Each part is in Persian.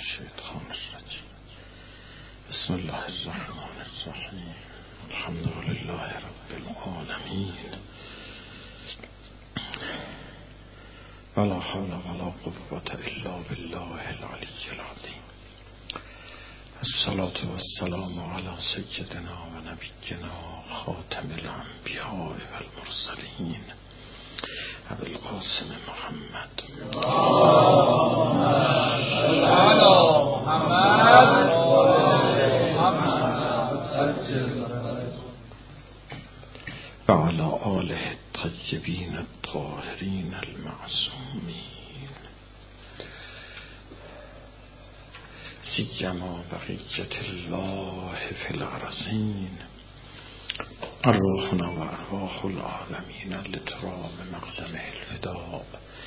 الشیطان الرجیم. بسم الله الرحمن الرحیم. الحمد لله رب العالمین. ولا حول ولا قوة الا بالله العلی العظیم. الصلاة والسلام علی سیدنا و نبینا خاتم الانبیاء والمرسلین ابی القاسم محمد و علی آله الطیبین الطاهرین المعصومین سیما بقیت الله فی الارضین ارواحنا و ارواح العالمین لترام مقدم الفداء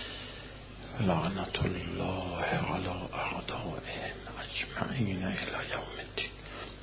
لعنت الله علی اعدائهم اجمعین الی یوم الدین.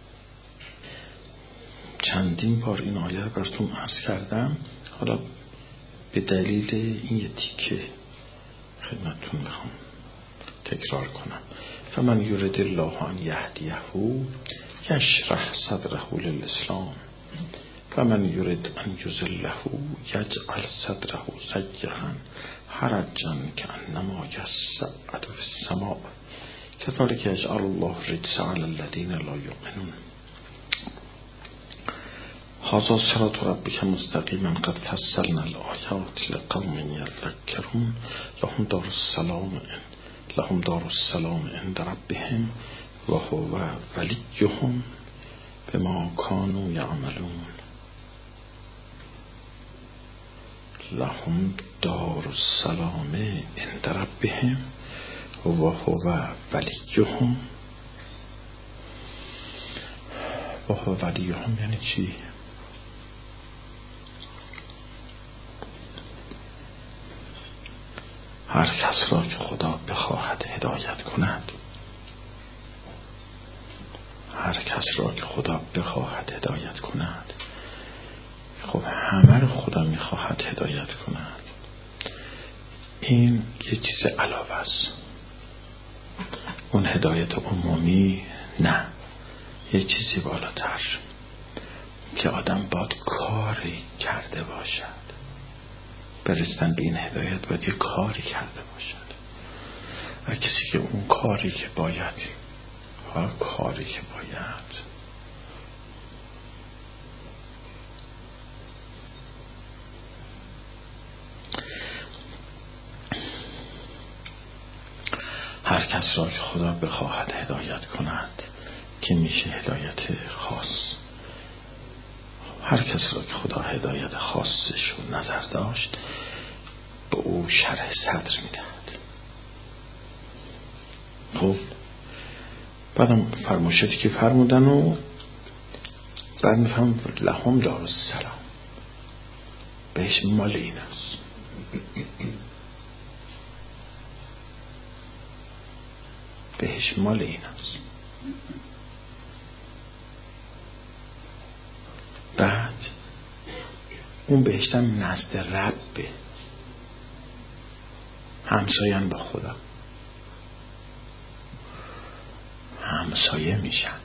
چندین بار این آیه رو براتون عرض کردم، حالا به دلیل این یه تیکه خدمتتون میخوام تکرار کنم. فمن یرید الله ان یهدیه یشرح صدره للاسلام فمن یرید ان یضله یجعل صدره ضیقا حرجا کانما یصعد فی السماء کذلک یجعل الله الرجس علی الذین لا یؤمنون. هذا صراط ربک مستقیما قد فصلنا الآیات لقوم یذکرون لهم دار السلام عند ربهم و هو ولیهم بما كانوا یعملون. لهم دار السلام عند ربهم و هو ولیهم. و هو ولیهم یعنی چی؟ هر کس را که خدا بخواهد هدایت کند، هر کس را که خدا بخواهد هدایت کند، خب همه رو خدا میخواهد هدایت کند. این یه چیز علاوه است. اون هدایت عمومی نه، یه چیزی بالاتر که آدم باید کاری کرده باشد. برستن به این هدایت باید یه کاری کرده باشد و کسی که اون کاری که باید هر کس را که خدا بخواهد هدایت کند که میشه هدایت خاص. هر کس را که خدا هدایت خاصش رو نظر داشت به او شرح صدر میدهد. خب بعدم فرمایشاتی که فرمودن و بعد میفهم لهم دار السلام، بهش مال این است. بهش مال این است. بعد اون بهشتم نزد ربه، همساین با خدا، همسایه میشن.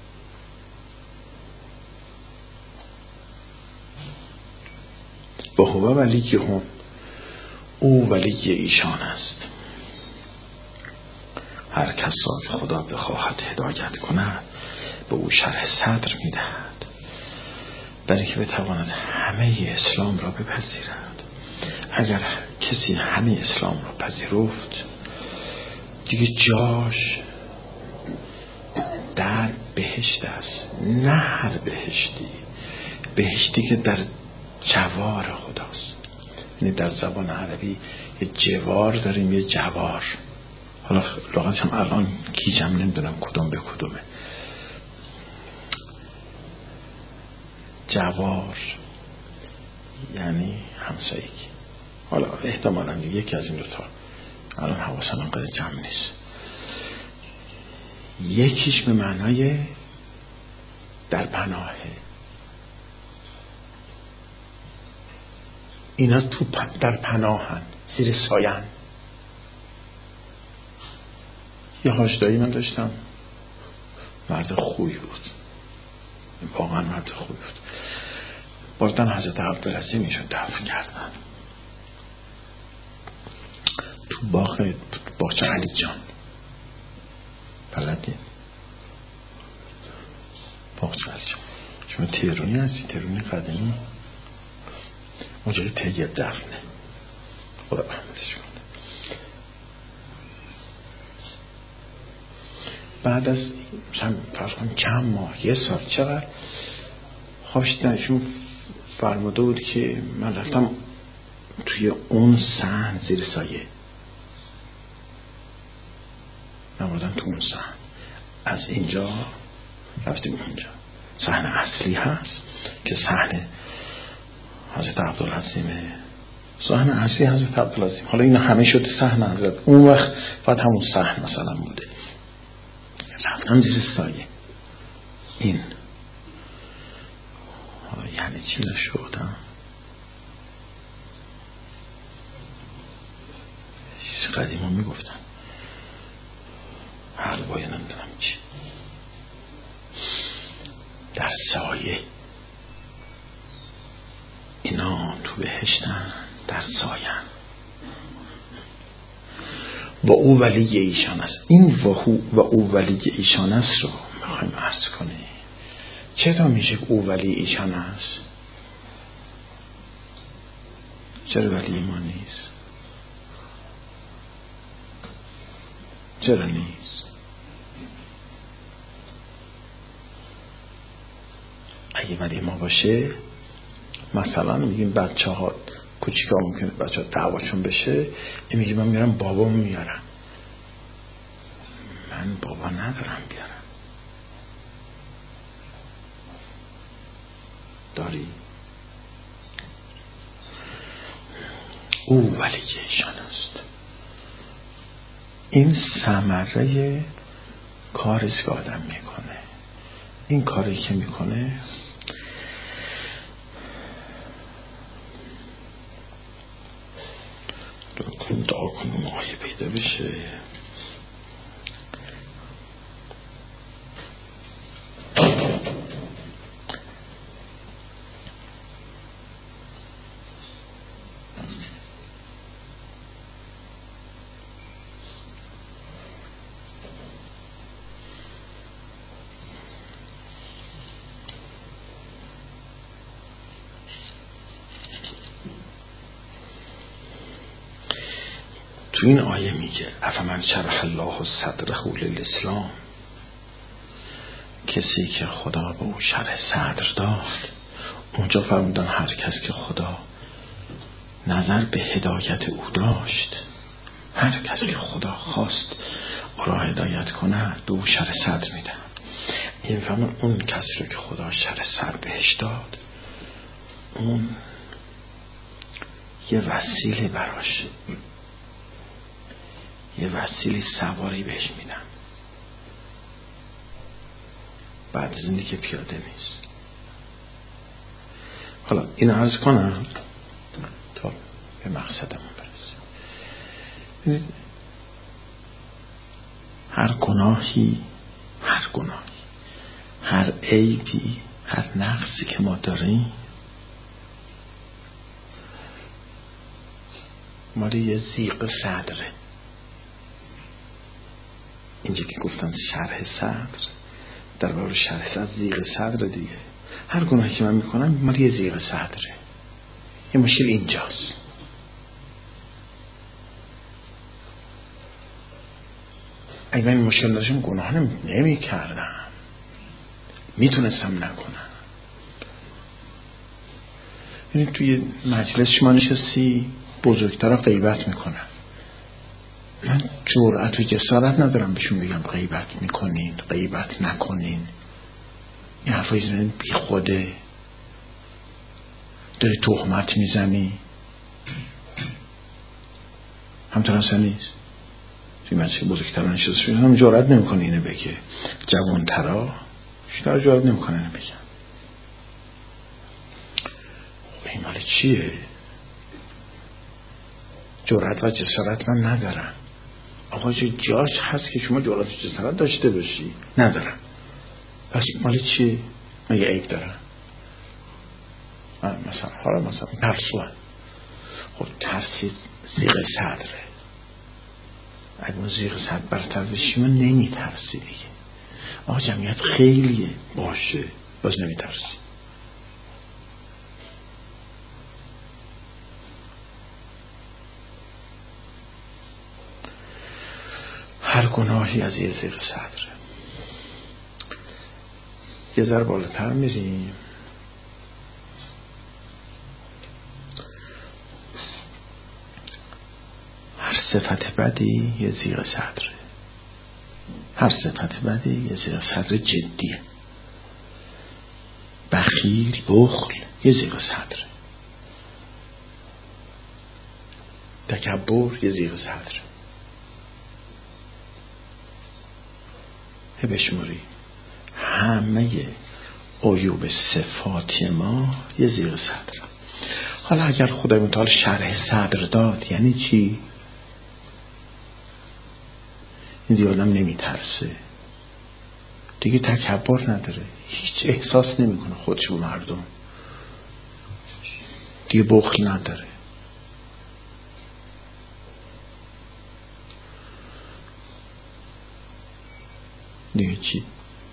با هو ولیهم، او ولی ایشان است. هر کس را که خدا بخواهد هدایت کند به او شرح صدر میدهد، برای که بتواند همه اسلام را بپذیرد. اگر کسی همه اسلام را پذیرفت دیگه جاش در بهشت است. نه هر بهشتی، بهشتی که در جوار خداست. یعنی در زبان عربی یه جوار داریم، یه جوار. حالا لغتش هم الان گیجم نمیدونم کدوم به کدومه. جوار یعنی همسایگی. حالا احتمالاً یکی از این دوتا، الان حواسم انقدر جمع نیست. یکیش به معنای در پناهه. اینا تو در پناهن، زیر ساین. یه حاجدایی من داشتم، مرد خوبی بود، واقعا مرد خوبی بود. بردن حضرت عبدالعظیم ایشون دفن کردن تو باغچه علی جان. بلدین باغچه علی جان؟ شما تهرونی هستی؟ تهرونی قدیمی اونجایی تهیه دفنه، خدا رحمتش کنه. بعد از فرض کن چند ماه، یه سال، چقدر خوابش ایشون فرموده بود که من رفتم توی اون صحن زیر سایه، نمردم تو اون صحن، از اینجا رفتیم اونجا. صحن اصلی هست که صحن حضرت عبدالعظیمه، صحن اصلی حضرت عبدالعظیم. حالا این همه شده صحن حضرت، اون وقت بعد همون صحن مثلا بوده. رفتم زیر سایه. این یعنی چی نشدم؟ چیز قدیما میگفتن حلوای نمیدونم چی، در سایه. اینا تو بهشتن، در ساین. و او ولی ایشان است. این و او ولی ایشان است رو میخوایم عرض کنیم. چرا میشه او ولی ایشان است؟ چرا ولی ما نیست؟ چرا نیست؟ اگه ولی ما باشه، مثلا میگیم بچه ها کوچیکا ممکنه بچه ها دعواشون بشه، این میگه من میرم بابامو میارم. من بابا ندارم بیارم. داری؟ او ولی ایشان است. این ثمره کاری که آدم میکنه. این کاری که میکنه دعا کنیم آیه پیدا بشه. تو این آیه میگه افمن شرح الله صدره للاسلام، کسی که خدا به او شرح صدر داد. اونجا فرمودن هر کس که خدا نظر به هدایت او داشت، هر کس که خدا خواست او را هدایت کنه به او شرح صدر میدن. این فرمون اون کسی رو که خدا شرح صدر بهش داد، اون یه وسیله براش، یه وسیله سواری بهش میدن. بعد از اینی که پیاده نیست. حالا این عرض کنم تا به مقصدمون برسیم. هر گناهی، هر عیبی، هر نقصی که ما داریم مال یه ضیق صدره. اینجا که گفتن شرح صدر، در واقع شرح صدر ضیق صدر دیگه. هر گناهی که من میکنم مال یه ضیق صدره. یه مشکل اینجاست. اگه من این مشکل داشتم گناه نمی کردم، میتونستم نکنم. یعنی توی مجلس شما نشستی بزرگتر غیبت میکنن، من جرأت و جسارت ندارم بهشون بگم غیبت میکنین، غیبت نکنین. این حرفای زنید بی خوده، داری تهمت میزنی. همطور اصلا نیست. توی مجلس بزرگتر نشسته شده هم جرأت نمیکنه اینو بگه. جوانترا بیشتر جرأت نمیکنه اینو بگم. این مال چیه؟ جرأت و جسارت من ندارم. آقا جاش هست که شما جرأت جسارت داشته باشی؟ ندارم. پس مال چی؟ مگه عیب دارم؟ مثلا ترسوان. خب ترسی زیغ صدره. اگه اون زیغ صدر برتر بشی من نمی ترسی دیگه. آقا جمعیت خیلیه باشه باز نمی ترسی. هر گناهی از یه زیغ صدره. یه ذره بالاتر میریم. هر صفت بدی یه زیغ صدره. هر صفت بدی یه زیغ صدر جدیه. بخیل، بخل یه زیغ صدره. تکبر یه زیغ صدره. بشموری همه عیوب صفاتی ما یه زیغ صدره. حالا اگر خدای متعال شرح صدر داد یعنی چی؟ این دیگه آدم نمی ترسه دیگه، تکبر نداره، هیچ احساس نمی کنه خودش با مردم، دیگه بخل نداره. دیگه چی؟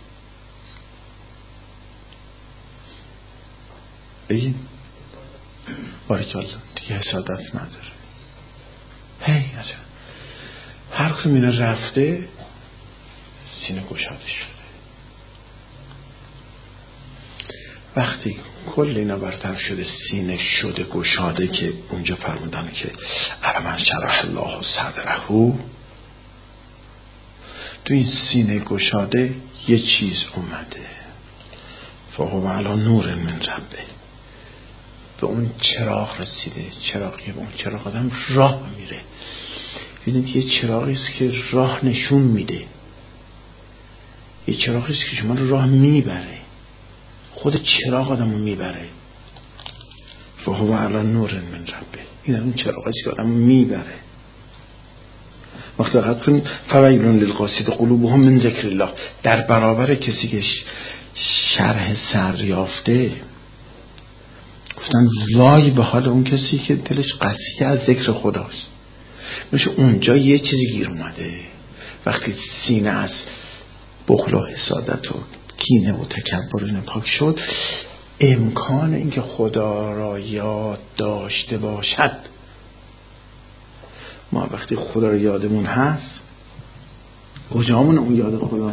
بگین بارکالله. دیگه حسادت نداره. عجب. هر کدوم اینا رفته سینه گشاده شده. وقتی کل اینا برتر شده سینه شده گشاده که اونجا فرمودن که علمن شرح الله صدره، تو این سینه گشاده یه چیز اومده، فهو علی نور من ربه، به اون چراغ رسیده. چراغی به اون چراغ آدم راه میره. ببینید یه چراغی است که راه نشون میده، یه چراغی است که شما رو راه میبره، خود چراغ آدمو میبره. فهو علی نور من ربه، این اون چراغی است که آدمو میبره. وقتی دقت کنید فویل للقاسیة قلوبهم من ذکر الله، در برابر کسی که شرح سر یافته گفتن وای به حال اون کسی که دلش قصیه از ذکر خداست. میشه اونجا یه چیزی گیر اومده. وقتی سینه از بخل و حسادت و کینه و تکبر پاک شد، امکان اینکه خدا را یاد داشته باشد. ما وقتی خدا را یادمون هست کجامون اون یاد خدا؟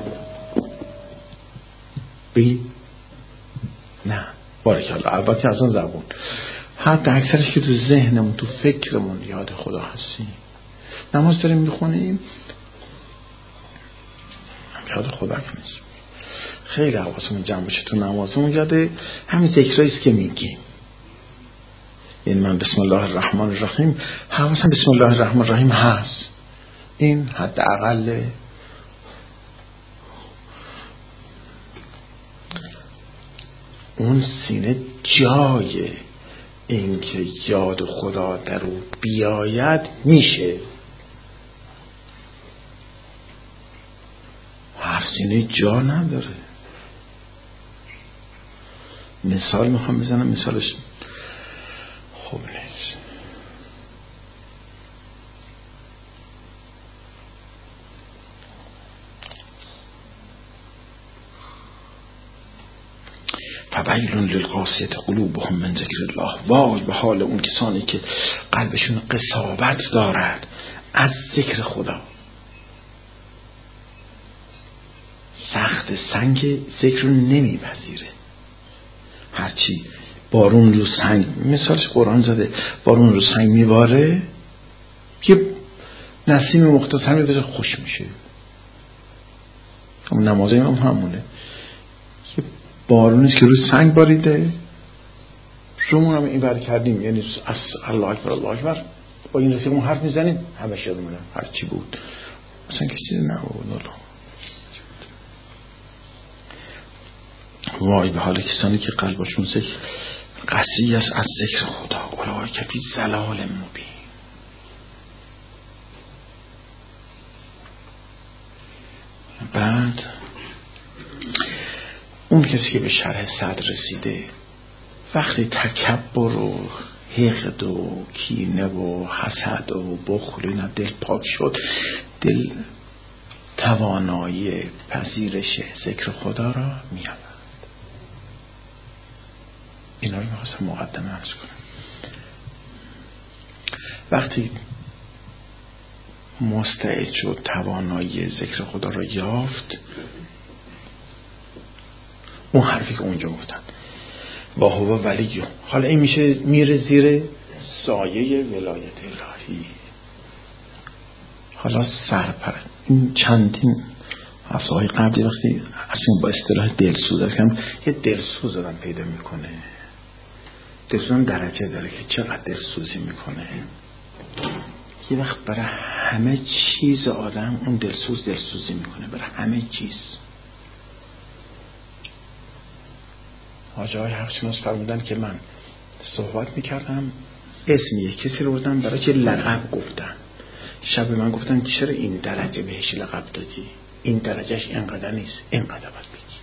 بگی نه بارکالله. البته از اون زبون حتی اکثرش که تو ذهنمون تو فکرمون یاد خدا هستیم. نماز داریم میخونیم یاد خدا نیست. خیلی حواسمون جمع بشه تو نمازمون یاده همین ذکراییست که میگیم. یعنی من بسم الله الرحمن الرحیم حواسم بسم الله الرحمن الرحیم هست. این حداقل اون سینه جای اینکه یاد خدا در او بیاید میشه. هر سینه جا نداره. مثال میخوام بزنم، مثالش خوب نیست. فویل للقاسیة قلوبهم من ذکر الله، وای به حال اون کسانی که قلبشون قساوت دارد از ذکر خدا. سخت سنگ ذکر رو نمیپذیره. هرچی بارون رو سنگ، مثالش قرآن زده، بارون رو سنگ میباره یه نسیم مختصر میباره خوش میشه. همون نمازه هم همونه، یه بارونیست که رو سنگ باریده شما هم این بر کردیم، یعنی از الله اکبر الله اکبر با این رفیقمون حرف میزنیم همش یادمونه هر چی بود مثلا که چیزی نبود. وای به حال کسانی که قلبشون قصی است از ذکر خدا، اولئک فی ضلال مبین. بعد اون کسی که به شرح صدر رسیده وقتی تکبر و حقد و کینه و حسد و بخل اینا دل پاک شد، دل توانایی پذیرش ذکر خدا را می‌یابد. اینا رو می‌خواستم مقدمه عرض کنم. وقتی مستعد شد، توانایی ذکر خدا را یافت، اون حرفی که اونجا گفتن و هو ولی، حالا این میره زیر سایه ولایت الهی. حالا سرپرست این چندین هفته‌های قبلی وقتی اصلا با اصطلاح دلسوز هستم، یه دلسوز آدم پیدا میکنه. دلسوز هم درجه داره که چقدر دلسوزی میکنه. یه وقت برای همه چیز آدم اون دلسوزی میکنه، برای همه چیز. حاجی های حق شناس فرمودن که من صحبت میکردم، اسم یک کسی رو بردم برای که لقب گفتن. شب من گفتن چرا این درجه بهش لقب دادی؟ این درجهش اینقدر نیست، اینقدر باید بگی.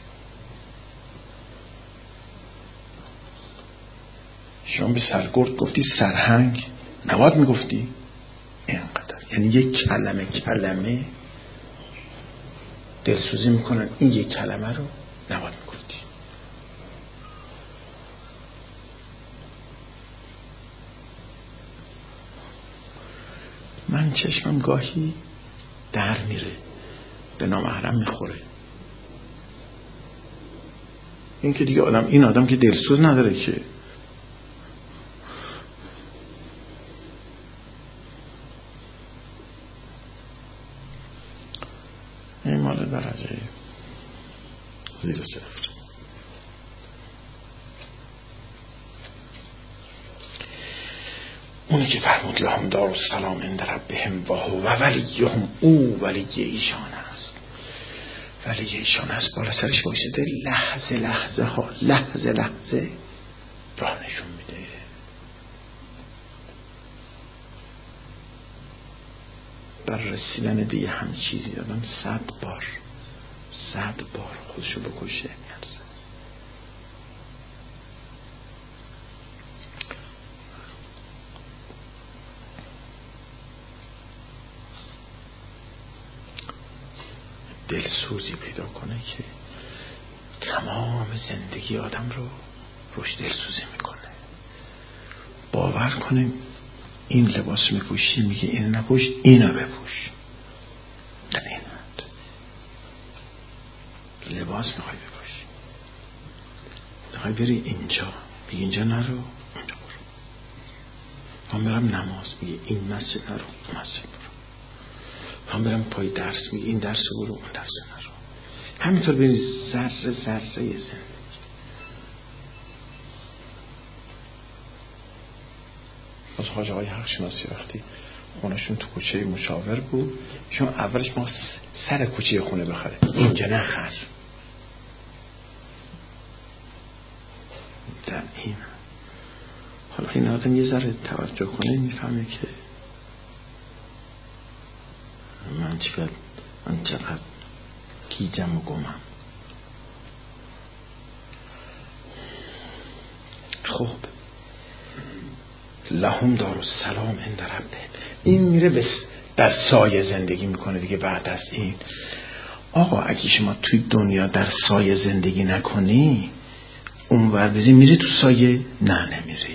شما به سرگرد گفتی سرهنگ، نباید میگفتی اینقدر. یعنی یک کلمه دلسوزی میکنن، این یک کلمه رو نباید میگفتی. من چشمم گاهی در میره، به نامحرم میخوره. این که دیگه این آدم که دلسوز نداره که. این مال درجه زیر صفر. اونی که فرمود لهم دار السلام عند ربهم و هو ولیهم، او ولی ایشان است. ولی ایشان است، بالا سرش بایسته، لحظه راه نشون میده. بر رسیدن به یه هم چیزی آدم 100 بار خودشو بکشه میارزه. دلسوزی پیدا کنه که تمام زندگی آدم رو روش دلسوزی میکنه. باور کنیم این لباس میپوشی، میگه این نپوش، اینو بپوش. لباس میخوای بپوشی، میخوای بری اینجا، میگه اینجا نرو، اونجا برو. من برم نماز، میگه این مسجد نرو، اون مسجد برو. من برم پای درس، میگه این درس برو، اون درس نرو. همینطور بری ذره زندگی. از حاجی های حق شناسی وقتی خونشون تو کوچه مشاور بود، چون اولش ما سر کوچه خونه بخره، اینجا نخر. در این حالا این آدم یه ذره توجه کنه میفهمه که من چقدر گیجم و گمم. خب لهم دار السلام عند ربهم، این میره در سایه زندگی میکنه دیگه. بعد از این آقا اگه شما توی دنیا در سایه زندگی نکنی، اون ور بری میری تو سایه؟ نه نمیری.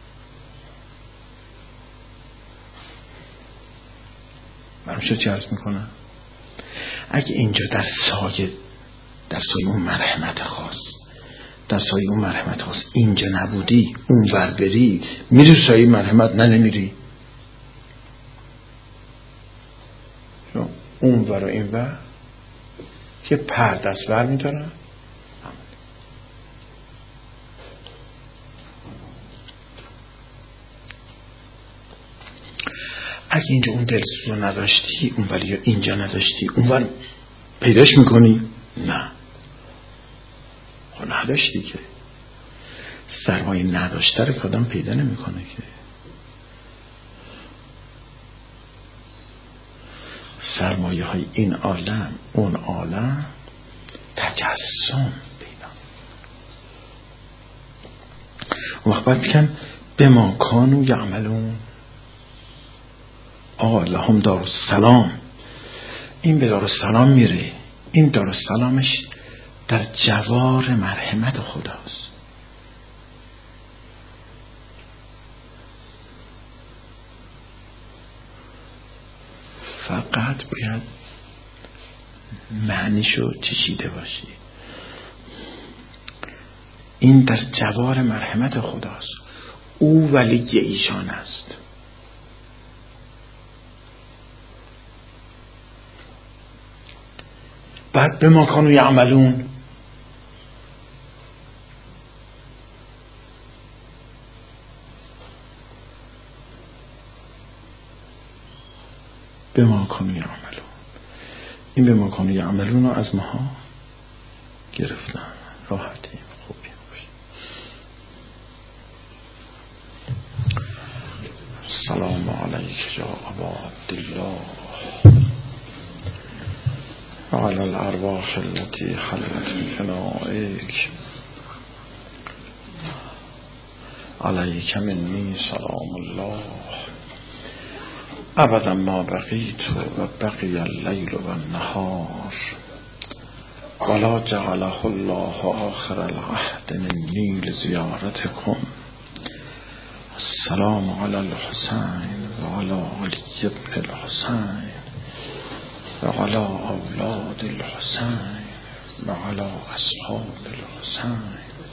من چه عرض میکنم؟ اگه اینجا در سایه اون مرحمت خاص، در سایه اون مرحمت خاص اینجا نبودی، اون ور بری میری تو سایه مرحمت؟ نه نمیری. اون ور و این ور که پردست ور میدارن. اگه اینجا اون دلسوز رو نداشتی، اون ولی اینجا نداشتی، اون ور پیداش میکنی؟ نه. خب نداشتی که سرمایه نداشته رو که آدم پیدا نمیکنه که. سرمایه های این عالم اون عالم تجسم پیدا. اون وقت باید بگم به ما کانوا یعملون. لهم دارالسلام. این به دارالسلام میره. این دارالسلامش در جوار مرحمت خداست. فقط باید معنیشو چشیده باشی. این در جوار مرحمت خداست. او ولی ایشان است. بعد به ما کانوا یعملون. به ما کانوا یعملون. این به ما کانوا یعملون رو از ماها گرفتن. راحتیم. خوبی باشه. سلام علیک یا ابا عبدالله وعلى الأرواح التي حلت من فنائك عليك مني سلام الله أبدا ما بقيت وبقي الليل والنهار ولا جعله الله آخر العهد مني لزيارتكم. السلام على الحسين وعلى علي بن الحسين وعلى أولاد الحسين وعلى أصحاب الحسين